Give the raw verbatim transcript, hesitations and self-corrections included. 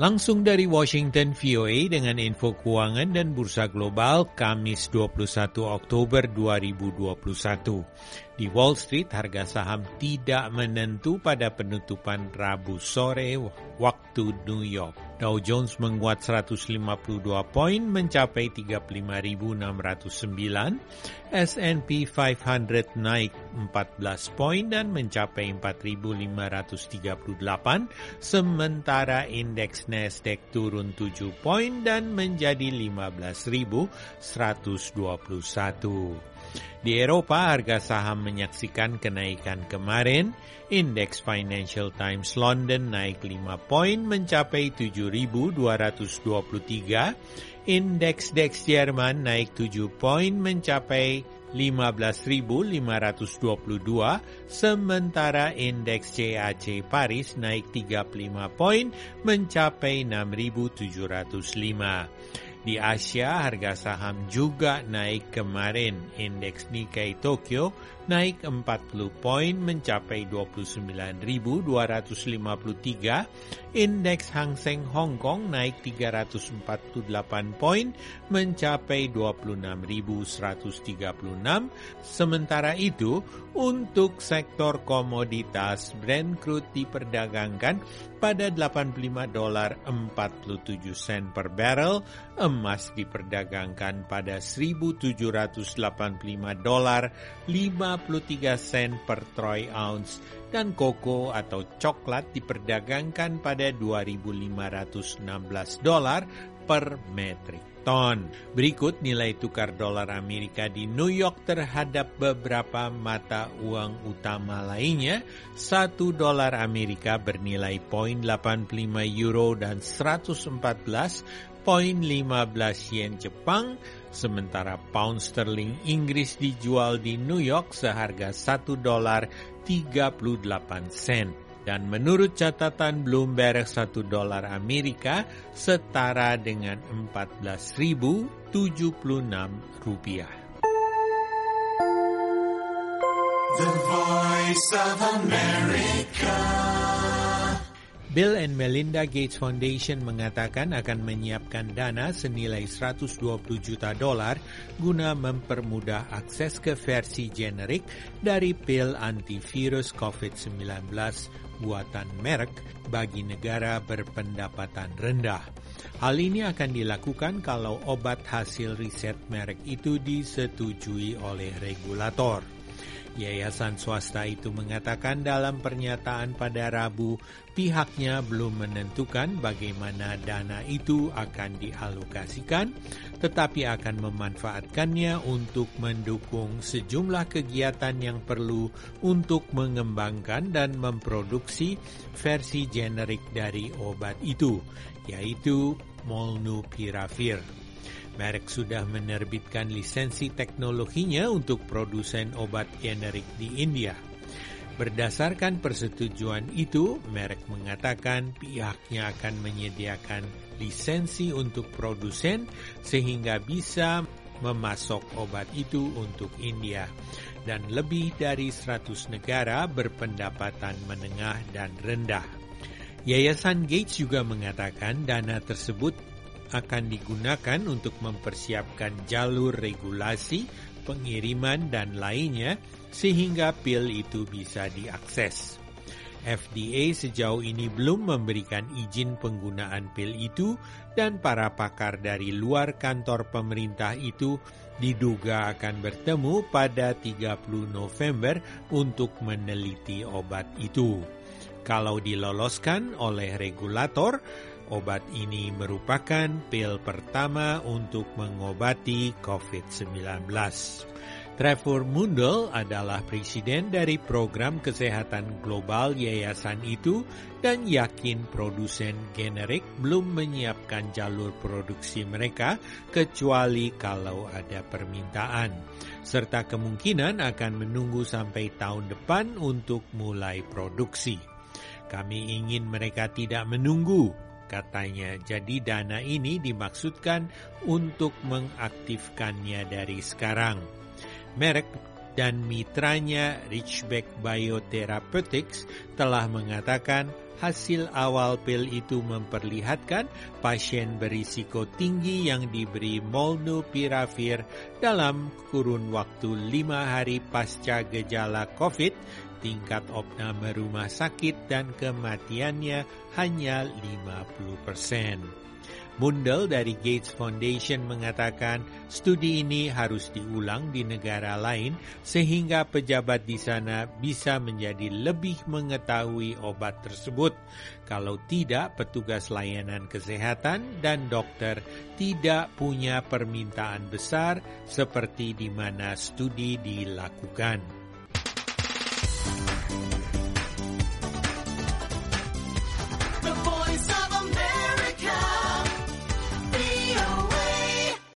Langsung dari Washington, V O A dengan info keuangan dan bursa global Kamis dua puluh satu Oktober dua ribu dua puluh satu. Di Wall Street, harga saham tidak menentu pada penutupan Rabu sore waktu New York. Dow Jones menguat seratus lima puluh dua poin mencapai tiga puluh lima ribu enam ratus sembilan, S and P lima ratus naik empat belas poin dan mencapai empat ribu lima ratus tiga puluh delapan, sementara indeks Nasdaq turun tujuh poin dan menjadi lima belas ribu seratus dua puluh satu. Di Eropa, harga saham menyaksikan kenaikan kemarin. Indeks Financial Times London naik lima poin mencapai tujuh ribu dua ratus dua puluh tiga. Indeks D A X Jerman naik tujuh poin mencapai lima belas ribu lima ratus dua puluh dua, sementara indeks C A C Paris naik tiga puluh lima poin mencapai enam ribu tujuh ratus lima. Di Asia, harga saham juga naik kemarin. Indeks Nikkei Tokyo naik empat puluh poin mencapai dua puluh sembilan ribu dua ratus lima puluh tiga. Indeks Hang Seng Hong Kong naik tiga ratus empat puluh delapan poin mencapai dua puluh enam ribu seratus tiga puluh enam. Sementara itu, untuk sektor komoditas, Brent crude diperdagangkan pada delapan puluh lima dolar empat puluh tujuh sen per barrel, emas diperdagangkan pada seribu tujuh ratus delapan puluh lima dolar lima puluh tiga sen per troy ounce, dan koko atau coklat diperdagangkan pada dua ribu lima ratus enam belas dolar per metrik ton. Berikut nilai tukar dolar Amerika di New York terhadap beberapa mata uang utama lainnya. Satu dolar Amerika bernilai nol koma delapan puluh lima euro dan seratus empat belas koma lima belas yen Jepang, sementara pound sterling Inggris dijual di New York seharga satu dolar tiga puluh delapan sen. Dan menurut catatan Bloomberg, satu dolar Amerika setara dengan empat belas ribu tujuh puluh enam rupiah. The Voice of America. Bill and Melinda Gates Foundation mengatakan akan menyiapkan dana senilai seratus dua puluh juta dolar guna mempermudah akses ke versi generik dari pil antivirus covid sembilan belas buatan Merck bagi negara berpendapatan rendah. Hal ini akan dilakukan kalau obat hasil riset Merck itu disetujui oleh regulator. Yayasan swasta itu mengatakan dalam pernyataan pada Rabu, pihaknya belum menentukan bagaimana dana itu akan dialokasikan, tetapi akan memanfaatkannya untuk mendukung sejumlah kegiatan yang perlu untuk mengembangkan dan memproduksi versi generik dari obat itu, yaitu Molnupiravir. Merck sudah menerbitkan lisensi teknologinya untuk produsen obat generik di India. Berdasarkan persetujuan itu, Merck mengatakan pihaknya akan menyediakan lisensi untuk produsen sehingga bisa memasok obat itu untuk India. Dan lebih dari seratus negara berpendapatan menengah dan rendah. Yayasan Gates juga mengatakan dana tersebut akan digunakan untuk mempersiapkan jalur regulasi, pengiriman, dan lainnya sehingga pil itu bisa diakses. F D A sejauh ini belum memberikan izin penggunaan pil itu dan para pakar dari luar kantor pemerintah itu diduga akan bertemu pada tiga puluh November untuk meneliti obat itu. Kalau diloloskan oleh regulator, obat ini merupakan pil pertama untuk mengobati covid sembilan belas. Trevor Mundell adalah presiden dari program kesehatan global yayasan itu dan yakin produsen generik belum menyiapkan jalur produksi mereka kecuali kalau ada permintaan, serta kemungkinan akan menunggu sampai tahun depan untuk mulai produksi. Kami ingin mereka tidak menunggu, katanya. Jadi dana ini dimaksudkan untuk mengaktifkannya dari sekarang. Merck dan mitranya Ridgeback Biotherapeutics telah mengatakan hasil awal pil itu memperlihatkan pasien berisiko tinggi yang diberi molnupiravir dalam kurun waktu lima hari pasca gejala COVID, tingkat opname rumah sakit dan kematiannya hanya lima puluh persen. Mundell dari Gates Foundation mengatakan studi ini harus diulang di negara lain sehingga pejabat di sana bisa menjadi lebih mengetahui obat tersebut. Kalau tidak, petugas layanan kesehatan dan dokter tidak punya permintaan besar seperti di mana studi dilakukan.